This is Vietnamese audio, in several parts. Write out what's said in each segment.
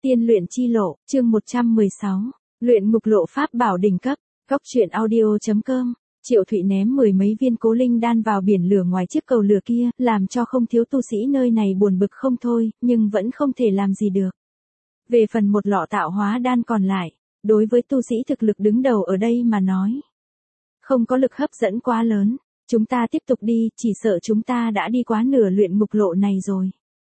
Tiên luyện chi lộ, chương 116. Luyện ngục lộ pháp bảo đỉnh cấp. Góc truyện audio.com. Triệu Thụy ném mười mấy viên cố linh đan vào biển lửa ngoài chiếc cầu lửa kia, làm cho không thiếu tu sĩ nơi này buồn bực không thôi, nhưng vẫn không thể làm gì được. Về phần một lọ tạo hóa đan còn lại, đối với tu sĩ thực lực đứng đầu ở đây mà nói, không có lực hấp dẫn quá lớn. Chúng ta tiếp tục đi, chỉ sợ chúng ta đã đi quá nửa luyện ngục lộ này rồi.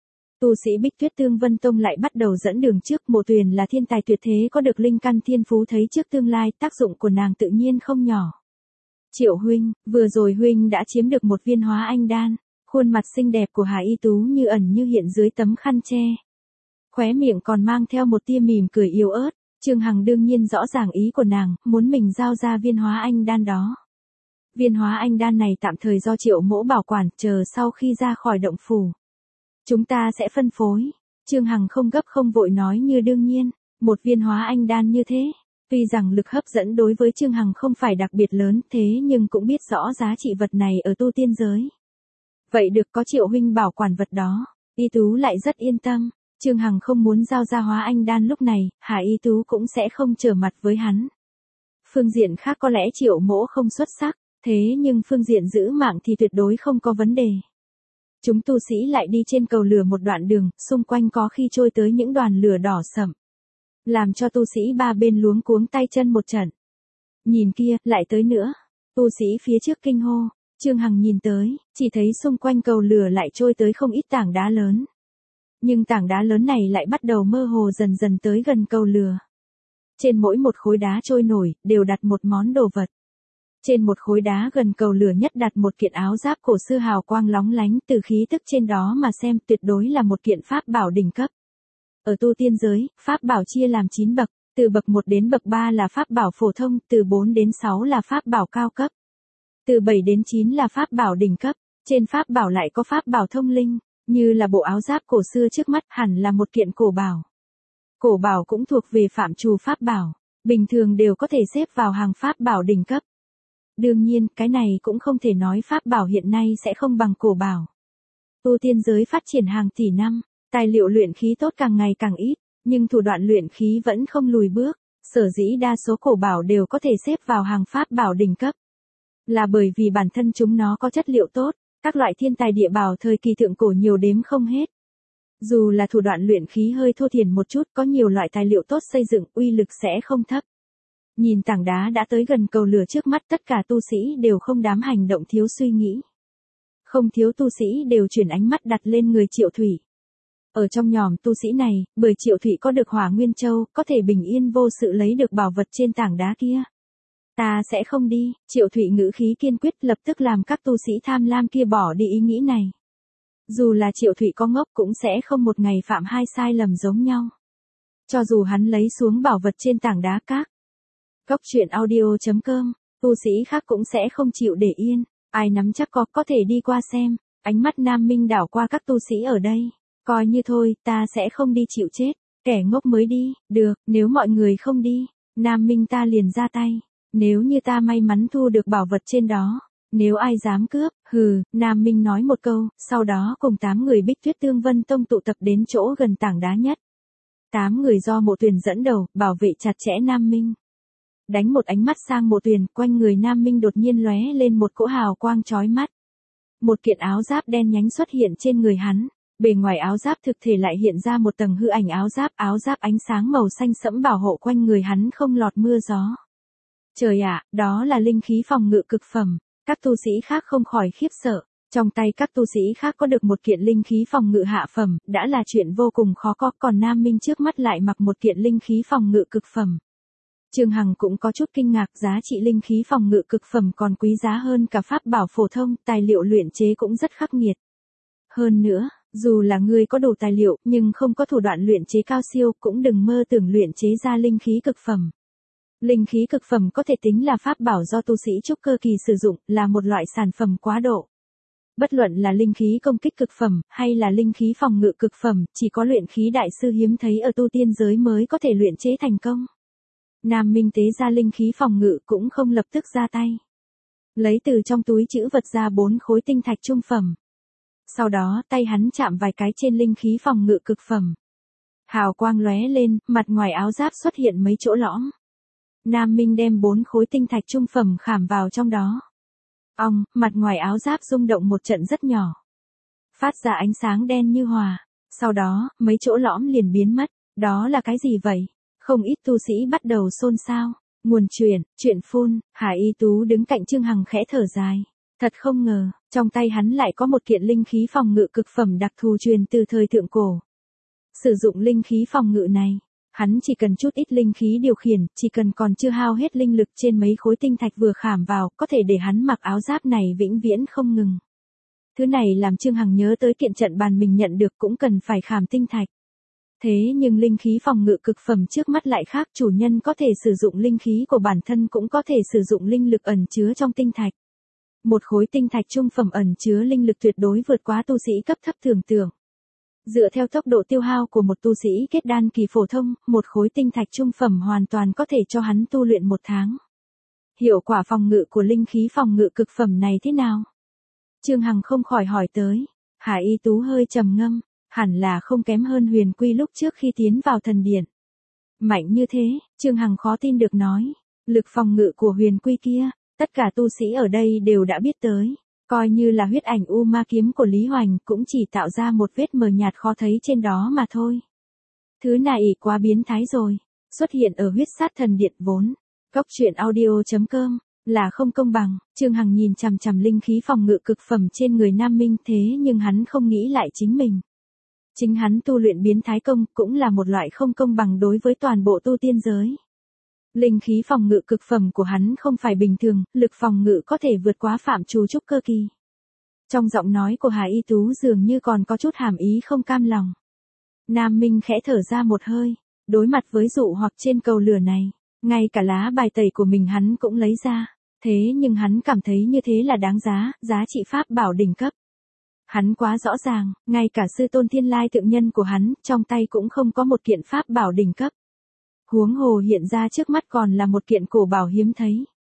Tu sĩ Bích Tuyết Tương Vân Tông lại bắt đầu dẫn đường trước. Mộ Tuyền là thiên tài tuyệt thế có được linh căn thiên phú, thấy trước tương lai, tác dụng của nàng tự nhiên không nhỏ. Triệu huynh, vừa rồi huynh đã chiếm được một viên hóa anh đan. Khuôn mặt xinh đẹp của Hà Y Tú như ẩn như hiện dưới tấm khăn che. Khóe miệng còn mang theo một tia mỉm cười yếu ớt. Trương Hằng đương nhiên rõ ràng ý của nàng, muốn mình giao ra viên hóa anh đan đó. Viên hóa anh đan này tạm thời do Triệu Mỗ bảo quản, chờ sau khi ra khỏi động phủ, chúng ta sẽ phân phối. Trương Hằng không gấp không vội nói như đương nhiên. Một viên hóa anh đan như thế, tuy rằng lực hấp dẫn đối với Trương Hằng không phải đặc biệt lớn, thế nhưng cũng biết rõ giá trị vật này ở tu tiên giới. Vậy được, có Triệu huynh bảo quản vật đó, Y Tú lại rất yên tâm. Trương Hằng không muốn giao ra hóa anh đan lúc này, Hà Y Tú cũng sẽ không trở mặt với hắn. Phương diện khác có lẽ Triệu Mỗ không xuất sắc, thế nhưng phương diện giữ mạng thì tuyệt đối không có vấn đề. Chúng tu sĩ lại đi trên cầu lửa một đoạn đường, xung quanh có khi trôi tới những đoàn lửa đỏ sẫm, làm cho tu sĩ ba bên luống cuống tay chân một trận. Nhìn kia, lại tới nữa. Tu sĩ phía trước kinh hô. Trương Hằng nhìn tới, chỉ thấy xung quanh cầu lửa lại trôi tới không ít tảng đá lớn. Nhưng tảng đá lớn này lại bắt đầu mơ hồ dần dần tới gần cầu lửa. Trên mỗi một khối đá trôi nổi, đều đặt một món đồ vật. Trên một khối đá gần cầu lửa nhất đặt một kiện áo giáp cổ xưa hào quang lóng lánh, từ khí tức trên đó mà xem tuyệt đối là một kiện pháp bảo đỉnh cấp. Ở tu tiên giới, pháp bảo chia làm 9 bậc, từ bậc 1 đến bậc 3 là pháp bảo phổ thông, từ 4 đến 6 là pháp bảo cao cấp, từ 7 đến 9 là pháp bảo đỉnh cấp. Trên pháp bảo lại có pháp bảo thông linh, như là bộ áo giáp cổ xưa trước mắt hẳn là một kiện cổ bảo. Cổ bảo cũng thuộc về phạm trù pháp bảo, bình thường đều có thể xếp vào hàng pháp bảo đỉnh cấp. Đương nhiên, cái này cũng không thể nói pháp bảo hiện nay sẽ không bằng cổ bảo. Tu tiên giới phát triển hàng tỷ năm, tài liệu luyện khí tốt càng ngày càng ít, nhưng thủ đoạn luyện khí vẫn không lùi bước. Sở dĩ đa số cổ bảo đều có thể xếp vào hàng pháp bảo đỉnh cấp, là bởi vì bản thân chúng nó có chất liệu tốt. Các loại thiên tài địa bảo thời kỳ thượng cổ nhiều đếm không hết. Dù là thủ đoạn luyện khí hơi thô thiển một chút, có nhiều loại tài liệu tốt xây dựng, uy lực sẽ không thấp. Nhìn tảng đá đã tới gần cầu lửa trước mắt, tất cả tu sĩ đều không dám hành động thiếu suy nghĩ. Không thiếu tu sĩ đều chuyển ánh mắt đặt lên người Triệu Thụy. Ở trong nhóm tu sĩ này, bởi Triệu Thụy có được Hỏa Nguyên Châu, có thể bình yên vô sự lấy được bảo vật trên tảng đá kia. Ta sẽ không đi. Triệu Thụy ngữ khí kiên quyết, lập tức làm các tu sĩ tham lam kia bỏ đi ý nghĩ này. Dù là Triệu Thụy có ngốc cũng sẽ không một ngày phạm hai sai lầm giống nhau. Cho dù hắn lấy xuống bảo vật trên tảng đá các. Góc truyện audio.com, tu sĩ khác cũng sẽ không chịu để yên. Ai nắm chắc có thể đi qua xem. Ánh mắt Nam Minh đảo qua các tu sĩ ở đây. Coi như thôi, ta sẽ không đi chịu chết. Kẻ ngốc mới đi. Được, nếu mọi người không đi, Nam Minh ta liền ra tay. Nếu như ta may mắn thu được bảo vật trên đó, nếu ai dám cướp, Nam Minh nói một câu, sau đó cùng 8 người Bích Tuyết Tương Vân Tông tụ tập đến chỗ gần tảng đá nhất. 8 người do Mộ Tuyền dẫn đầu, bảo vệ chặt chẽ Nam Minh. Đánh một ánh mắt sang Mộ Tuyền, quanh người Nam Minh đột nhiên lóe lên một cỗ hào quang chói mắt. Một kiện áo giáp đen nhánh xuất hiện trên người hắn, bề ngoài áo giáp thực thể lại hiện ra một tầng hư ảnh áo giáp ánh sáng màu xanh sẫm bảo hộ quanh người hắn không lọt mưa gió. Trời ạ, đó là linh khí phòng ngự cực phẩm. Các tu sĩ khác không khỏi khiếp sợ. Trong tay các tu sĩ khác có được một kiện linh khí phòng ngự hạ phẩm, đã là chuyện vô cùng khó có, còn Nam Minh trước mắt lại mặc một kiện linh khí phòng ngự cực phẩm. Trương Hằng cũng có chút kinh ngạc, giá trị linh khí phòng ngự cực phẩm còn quý giá hơn cả pháp bảo phổ thông, tài liệu luyện chế cũng rất khắc nghiệt. Hơn nữa, dù là người có đủ tài liệu, nhưng không có thủ đoạn luyện chế cao siêu, cũng đừng mơ tưởng luyện chế ra linh khí cực phẩm. Linh khí cực phẩm có thể tính là pháp bảo do tu sĩ trúc cơ kỳ sử dụng, là một loại sản phẩm quá độ. Bất luận là linh khí công kích cực phẩm, hay là linh khí phòng ngự cực phẩm, chỉ có luyện khí đại sư hiếm thấy ở tu tiên giới mới có thể luyện chế thành công. Nam Minh tế ra linh khí phòng ngự cũng không lập tức ra tay. Lấy từ trong túi trữ vật ra 4 khối tinh thạch trung phẩm. Sau đó tay hắn chạm vài cái trên linh khí phòng ngự cực phẩm. Hào quang lóe lên, mặt ngoài áo giáp xuất hiện mấy chỗ lõm. Nam Minh đem 4 khối tinh thạch trung phẩm khảm vào trong đó. Mặt ngoài áo giáp rung động một trận rất nhỏ. Phát ra ánh sáng đen như hòa. Sau đó, mấy chỗ lõm liền biến mất. Đó là cái gì vậy? Không ít tu sĩ bắt đầu xôn xao. Nguồn chuyện phun, Hà Y Tú đứng cạnh Trương Hằng khẽ thở dài. Thật không ngờ, trong tay hắn lại có một kiện linh khí phòng ngự cực phẩm đặc thù truyền từ thời thượng cổ. Sử dụng linh khí phòng ngự này, hắn chỉ cần chút ít linh khí điều khiển, chỉ cần còn chưa hao hết linh lực trên mấy khối tinh thạch vừa khảm vào, có thể để hắn mặc áo giáp này vĩnh viễn không ngừng. Thứ này làm Trương Hằng nhớ tới kiện trận bàn mình nhận được cũng cần phải khảm tinh thạch. Thế nhưng linh khí phòng ngự cực phẩm trước mắt lại khác, chủ nhân có thể sử dụng linh khí của bản thân cũng có thể sử dụng linh lực ẩn chứa trong tinh thạch. Một khối tinh thạch trung phẩm ẩn chứa linh lực tuyệt đối vượt quá tu sĩ cấp thấp tưởng tượng. Dựa theo tốc độ tiêu hao của một tu sĩ kết đan kỳ phổ thông, một khối tinh thạch trung phẩm hoàn toàn có thể cho hắn tu luyện 1 tháng. Hiệu quả phòng ngự của linh khí phòng ngự cực phẩm này thế nào? Trương Hằng không khỏi hỏi tới. Hà Y Tú hơi trầm ngâm, hẳn là không kém hơn Huyền Quy lúc trước khi tiến vào thần điện. Mạnh như thế, Trương Hằng khó tin được nói. Lực phòng ngự của Huyền Quy kia, tất cả tu sĩ ở đây đều đã biết tới. Coi như là huyết ảnh U Ma kiếm của Lý Hoành cũng chỉ tạo ra một vết mờ nhạt khó thấy trên đó mà thôi. Thứ này quá biến thái rồi. Xuất hiện ở huyết sát thần điện vốn. Goctruyện.audio.com là không công bằng. Trương Hằng nhìn chằm chằm linh khí phòng ngự cực phẩm trên người Nam Minh, thế nhưng hắn không nghĩ lại chính mình. Chính hắn tu luyện biến thái công cũng là một loại không công bằng đối với toàn bộ tu tiên giới. Linh khí phòng ngự cực phẩm của hắn không phải bình thường, lực phòng ngự có thể vượt quá phạm trù trúc cơ kỳ. Trong giọng nói của Hà Y Tú dường như còn có chút hàm ý không cam lòng. Nam Minh khẽ thở ra một hơi, đối mặt với dụ hoặc trên cầu lửa này, ngay cả lá bài tẩy của mình hắn cũng lấy ra, thế nhưng hắn cảm thấy như thế là đáng giá, giá trị pháp bảo đỉnh cấp. Hắn quá rõ ràng, ngay cả sư tôn Thiên Lai thượng nhân của hắn, trong tay cũng không có một kiện pháp bảo đỉnh cấp. Huống hồ hiện ra trước mắt còn là một kiện cổ bảo hiếm thấy.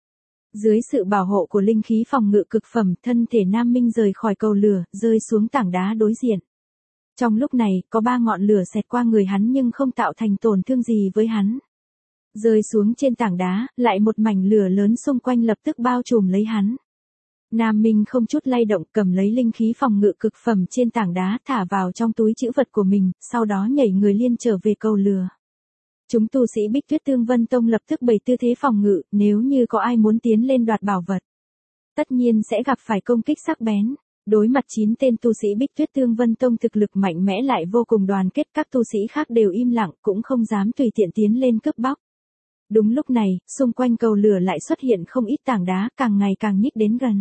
Dưới sự bảo hộ của linh khí phòng ngự cực phẩm, thân thể Nam Minh rời khỏi cầu lửa, rơi xuống tảng đá đối diện. Trong lúc này, có 3 ngọn lửa xẹt qua người hắn nhưng không tạo thành tổn thương gì với hắn. Rơi xuống trên tảng đá, lại một mảnh lửa lớn xung quanh lập tức bao trùm lấy hắn. Nam Minh không chút lay động, cầm lấy linh khí phòng ngự cực phẩm trên tảng đá thả vào trong túi trữ vật của mình, sau đó nhảy người liên trở về cầu lửa. Chúng tu sĩ Bích Tuyết Tương Vân Tông lập tức bày tư thế phòng ngự, nếu như có ai muốn tiến lên đoạt bảo vật, tất nhiên sẽ gặp phải công kích sắc bén. Đối mặt 9 tên tu sĩ Bích Tuyết Tương Vân Tông thực lực mạnh mẽ lại vô cùng đoàn kết, các tu sĩ khác đều im lặng cũng không dám tùy tiện tiến lên cướp bóc. Đúng lúc này, xung quanh cầu lửa lại xuất hiện không ít tảng đá, càng ngày càng nhích đến gần.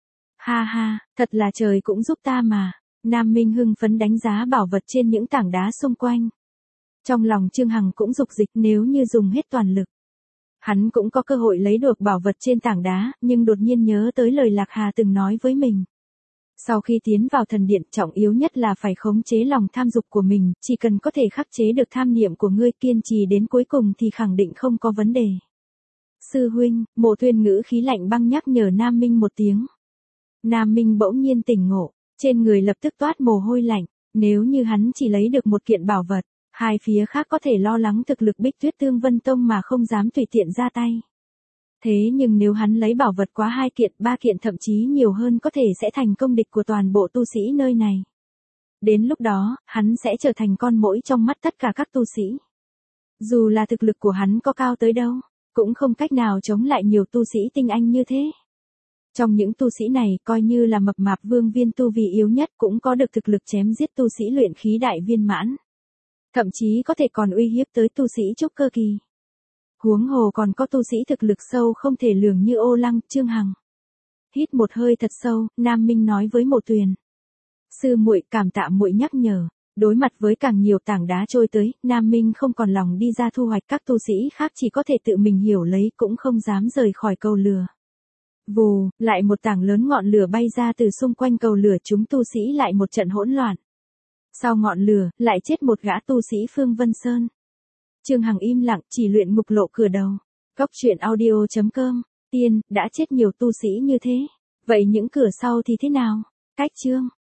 Ha ha, thật là trời cũng giúp ta mà. Nam Minh hưng phấn đánh giá bảo vật trên những tảng đá xung quanh. Trong lòng Trương Hằng cũng dục dịch, nếu như dùng hết toàn lực, hắn cũng có cơ hội lấy được bảo vật trên tảng đá, nhưng đột nhiên nhớ tới lời Lạc Hà từng nói với mình. Sau khi tiến vào thần điện, trọng yếu nhất là phải khống chế lòng tham dục của mình, chỉ cần có thể khắc chế được tham niệm của ngươi, kiên trì đến cuối cùng thì khẳng định không có vấn đề. Sư huynh, Mộ Thuyên ngữ khí lạnh băng nhắc nhở Nam Minh một tiếng. Nam Minh bỗng nhiên tỉnh ngộ, trên người lập tức toát mồ hôi lạnh, nếu như hắn chỉ lấy được một kiện bảo vật, hai phía khác có thể lo lắng thực lực Bích Tuyết Tương Vân Tông mà không dám tùy tiện ra tay. Thế nhưng nếu hắn lấy bảo vật quá 2 kiện, 3 kiện thậm chí nhiều hơn có thể sẽ thành công địch của toàn bộ tu sĩ nơi này. Đến lúc đó, hắn sẽ trở thành con muỗi trong mắt tất cả các tu sĩ. Dù là thực lực của hắn có cao tới đâu, cũng không cách nào chống lại nhiều tu sĩ tinh anh như thế. Trong những tu sĩ này, coi như là mập mạp vương viên tu vi yếu nhất cũng có được thực lực chém giết tu sĩ luyện khí đại viên mãn. Thậm chí có thể còn uy hiếp tới tu sĩ trúc cơ kỳ. Huống hồ còn có tu sĩ thực lực sâu không thể lường như Ô Lăng, Trương Hằng. Hít một hơi thật sâu, Nam Minh nói với Mộ Tuyền. Sư muội, cảm tạ muội nhắc nhở. Đối mặt với càng nhiều tảng đá trôi tới, Nam Minh không còn lòng đi ra thu hoạch, các tu sĩ khác chỉ có thể tự mình hiểu lấy, cũng không dám rời khỏi cầu lửa. Vù, lại một tảng lớn ngọn lửa bay ra từ xung quanh cầu lửa, chúng tu sĩ lại một trận hỗn loạn. Sau ngọn lửa, lại chết một gã tu sĩ Phương Vân Sơn. Trương Hằng im lặng, chỉ luyện ngục lộ cửa đầu. Goctruyện.audio.com, tiên, đã chết nhiều tu sĩ như thế. Vậy những cửa sau thì thế nào? Cách chương.